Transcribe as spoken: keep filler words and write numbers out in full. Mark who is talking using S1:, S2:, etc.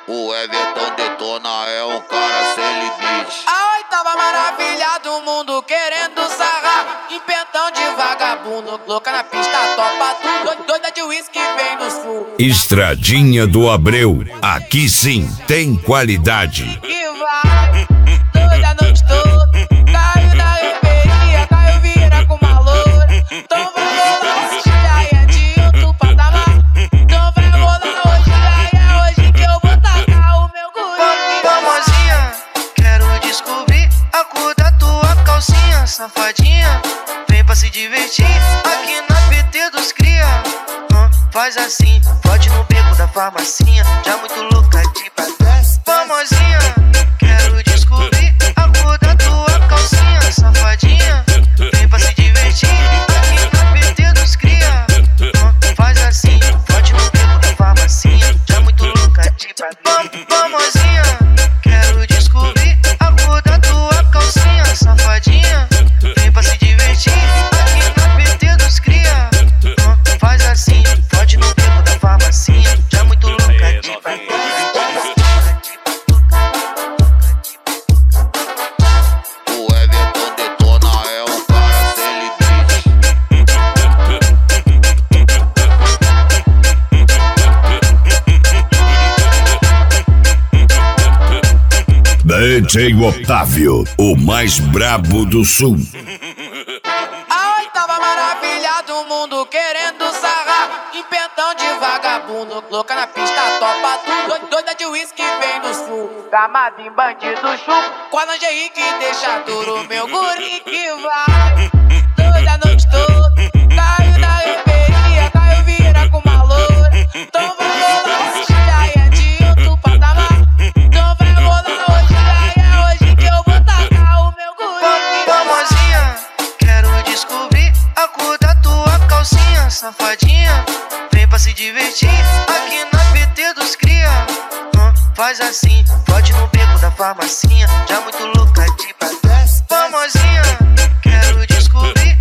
S1: O Everton Detona é um cara sem limite.
S2: A oitava maravilha do mundo querendo sarrar. Empentão de vagabundo, louca na pista, topa tudo. Doida de uísque vem no sul.
S3: Estradinha do Abreu, aqui sim tem qualidade.
S2: Que vai, doida a noite toda. Caiu na reveria, caiu vira com uma loura. Então vai rolar hoje, já é de outro patamar. Então vai rolar hoje, já é hoje que eu vou tacar o meu guri.
S4: Famosinha, quero descobrir a cor da tua calcinha. Safadinha, vem pra se divertir aqui na P T dos cria. Hum, faz assim, pode no beco da farmacinha. Já muito louca de pra trás. Famosinha, quero descobrir a cor da tua calcinha. Safadinha, vem pra se divertir aqui na P T dos cria. Hum, faz assim, pode no beco da farmacinha. Já muito louca de pra trás. Famosinha, quero descobrir a cor da tua calcinha. Safadinha, vem pra se divertir aqui na P T dos cria. Hum, faz assim, pode no beco da farmacinha. Já muito louca de pra trás.
S1: O Everton Detona é um cara sem limite.
S3: D J Otávio, o mais brabo do sul.
S2: A oitava maravilha do mundo querendo sarrar. Empentão de vagabundo, louca na pista, topa tudo. Doida de uísque vem no sul. Gamado em bandido chupo. Com a lingerie que deixa duro, meu guri que vai. Doida a noite toda. Caiu na reveria, caiu vira com uma loura. Então vai rolar hoje, já é de outro patamar. Então vai rolar hoje, já é hoje que eu vou tacar o meu guri.
S4: Famosinha, quero descobrir a cor da tua calcinha. Safadinha, vem pra se divertir aqui na P T dos cria. Hum, faz assim, pode no beco da farmacinha. Já muito louca de pra trás. Famosinha, quero descobrir